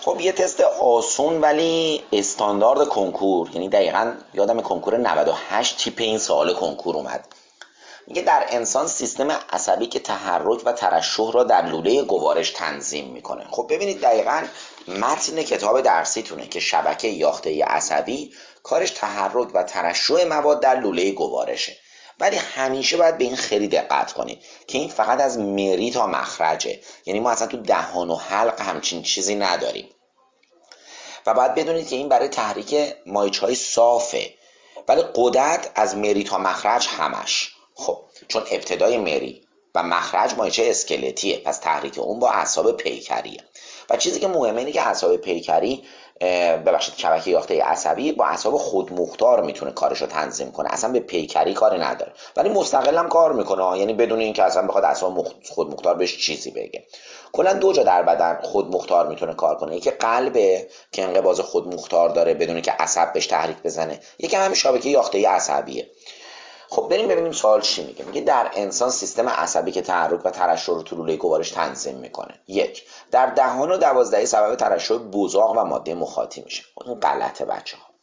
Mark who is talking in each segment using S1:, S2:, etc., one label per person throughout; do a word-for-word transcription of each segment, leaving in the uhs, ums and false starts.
S1: خب یه تست آسون ولی استاندارد کنکور، یعنی دقیقاً یادم کنکور نود و هشت تیپ این سوال کنکور اومد. میگه در انسان سیستم عصبی که تحرک و ترشح را در لوله گوارش تنظیم میکنه. خب ببینید دقیقاً متن کتاب درسیتونه که شبکه یاخته عصبی کارش تحرک و ترشح مواد در لوله گوارشه، ولی همیشه باید به این خیلی دقت کنید که این فقط از مری تا مخرجه، یعنی ما اصلا تو دهان و حلق همچین چیزی نداریم و باید بدونید که این برای تحریک مایچهای صافه، ولی غدد از مری تا مخرج همش. خب چون ابتدای مری و مخرج مایچه اسکلتیه، پس تحریک اون با اعصاب پیکریه. و چیزی که مهمه اینه که اعصاب پیکری ببخشید شبکه یاخته عصبی با اعصاب خودمختار میتونه کارشو تنظیم کنه، اصلا به پیکری کاری نداره، ولی مستقل هم کار میکنه، یعنی بدون اینکه اصلا بخواد اعصاب خودمختار بهش چیزی بگه. کلا دو جا در بدن خودمختار میتونه کار کنه، یکی قلبه که انقباض خودمختار داره بدون اینکه عصب بهش تحریک بزنه، یکی همین شبکه یاخته عصبیه. خب بریم ببینیم سوال چی میگه. میگه در انسان سیستم عصبی که تحرک و ترشح رو تو لوله گوارش تنظیم میکنه. یک، در دهان و دوازدهی سبب ترشح بزاق و ماده مخاطی میشه. این غلطه بچه ها.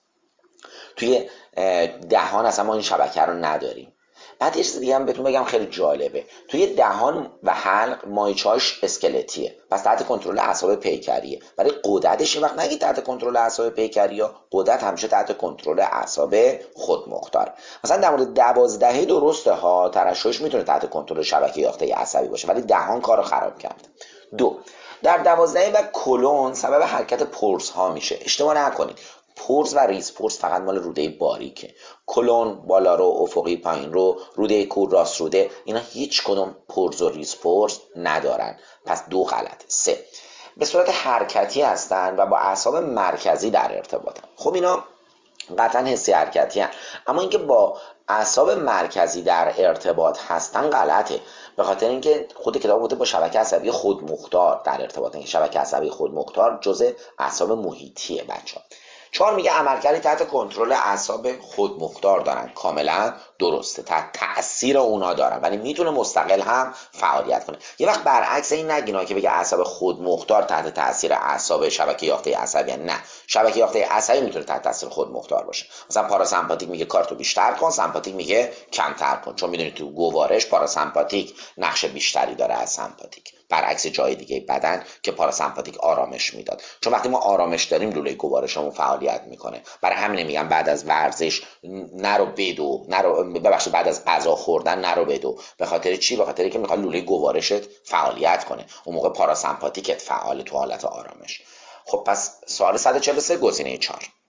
S1: توی دهان اصلا ما این شبکه رو نداریم. بعد یه چیز دیگه هم بهتون بگم خیلی جالبه، توی دهان و حلق مایچه‌اش اسکلتیه، پس تحت کنترل اعصاب پیکریه، ولی غددش وقت نگید تحت کنترل اعصاب پیکریه، غدد همیشه تحت کنترل اعصاب خودمختار. مثلا در مورد دوازدهی درسته ها، ترشحش میتونه تحت کنترل شبکه یاخته عصبی باشه، ولی دهان کارو خراب کرد. دو، در دوازدهی و کلون سبب حرکت پرس ها میشه. اشتباه نکنید، پرز و ریز پرز فقط مال روده باریکه. کلون بالا رو، افقی پایین رو، روده کور راست روده، اینا هیچ کدوم پرز و ریز پرز ندارن، پس دو غلطه. سه، به صورت حرکتی هستن و با اعصاب مرکزی در ارتباطن. خب اینا قطعا حسی حرکتی هستن، اما اینکه با اعصاب مرکزی در ارتباط هستن غلطه، به خاطر اینکه خود کتاب گفته با شبکه عصبی خودمختار در ارتباطن، این شبکه عصبی خودمختار جزء اعصاب محیطیه بچه‌ها. چهار، میگه عملکردی تحت کنترل اعصاب خودمختار دارن. کاملا درسته، تحت تاثیر اونا دارن، ولی میتونه مستقل هم فعالیت کنه. یه وقت برعکس این نگینا که بگه اعصاب خودمختار تحت تاثیر اعصاب شبکه یاخته عصبی، نه، شبکه یاخته عصبی میتونه تحت تاثیر خودمختار باشه. مثلا پاراسمپاتیک میگه کارتو بیشتر کن، سمپاتیک میگه کمتر کن، چون میدونید تو گوارش پاراسمپاتیک نقش بیشتری داره از سمپاتیک، برعکس جای دیگه بدن که پاراسمپاتیک آرامش میداد. چون وقتی ما آرامش داریم لوله گوارشمون فعالیت میکنه. برای همین میگم بعد از ورزش نرو بدو، نرو ببخشید بعد از غذا خوردن نرو بدو. به خاطر چی؟ به خاطر اینکه میخواد لوله گوارشت فعالیت کنه، اون موقع پاراسمپاتیکت فعال تو حالت آرامش. خب پس سوال صد و چهل و سه گزینه چهار.